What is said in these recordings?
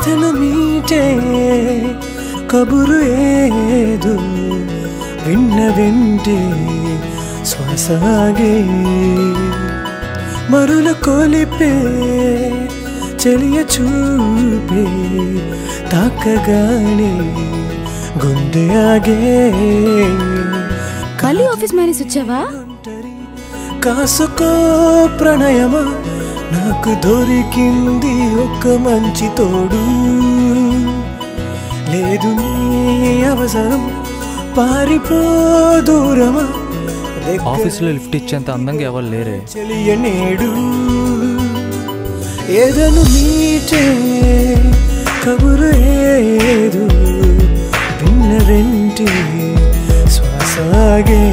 ఎదను మీటే కబురు ఏదు విన్న వెంటే శ్వాసాగే మరుల కొలిపే చెలియ చూపే తాకగానే గుండె ఆగే మళ్ళీ ఆఫీస్ మేనేజ్ వచ్చావా? కాసుకో ప్రణయమా నాకు దొరికింది ఒక మంచి తోడు లేదు నీ అవసరం పారిపో దూరమా ఆఫీసులో లిఫ్ట్ ఇచ్చేంత అందంగా ఎవరు లేరే చెలియ నేడు ఏదను మీటే కబురు ఏదు విన్న వెంటే శ్వాసాగే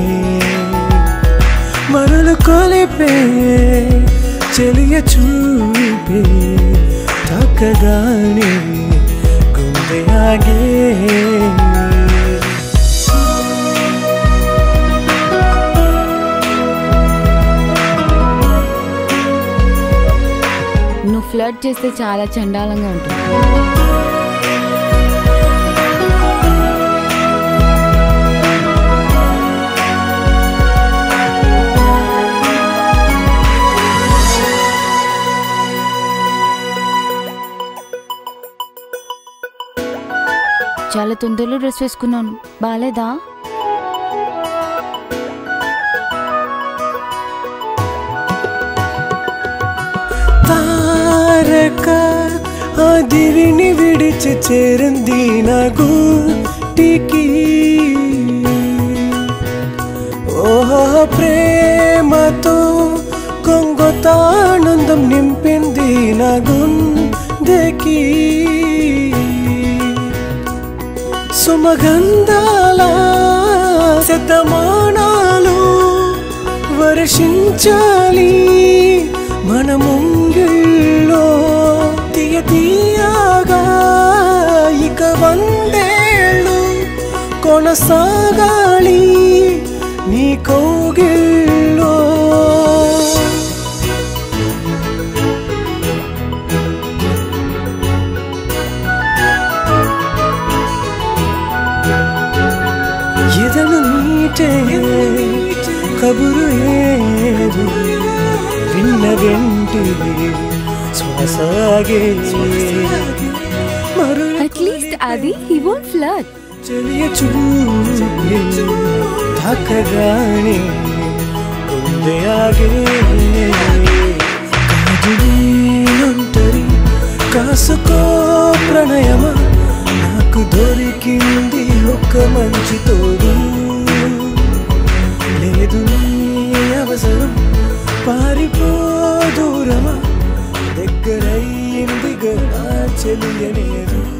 మరలు కొలిపే చెలియ చూపే తాకగానే గుండె ఆగే నువ్వు ఫ్లర్ట్ చేస్తే చాలా చండాలంగా ఉంటుంది. చాలా తొందరలో డ్రెస్ వేసుకున్నాను, బాలేదా? తారక ఆ దివిని విడిచి చేరింది నా గూటికి ఓహో ప్రేమతో కొంగొతానందం నింపింది నా గుండెకి సుమగంధాల శతమానాలు వర్షించాలి మన ముంగిల్లో తీయ తీయగా ఇక వందేళ్ళు కొనసాగాలి నీ కౌగిల్లో ఎదను మీటే కబురు ఏదు విన్న వెంటే శ్వాసాగే అట్లీస్ట్ అది హీ వోంట్ ఫ్లర్ట్. చెలియ చూపే తాకగానే గుండె ఆగే కాదుంటరి కాసుకో ప్రణయమా నాకు దొరికింది ఒక మంచి తోడు లేదు నీ అవసరం పారిపో దూరమా దగ్గరయ్యిందిగా చెలియనేరు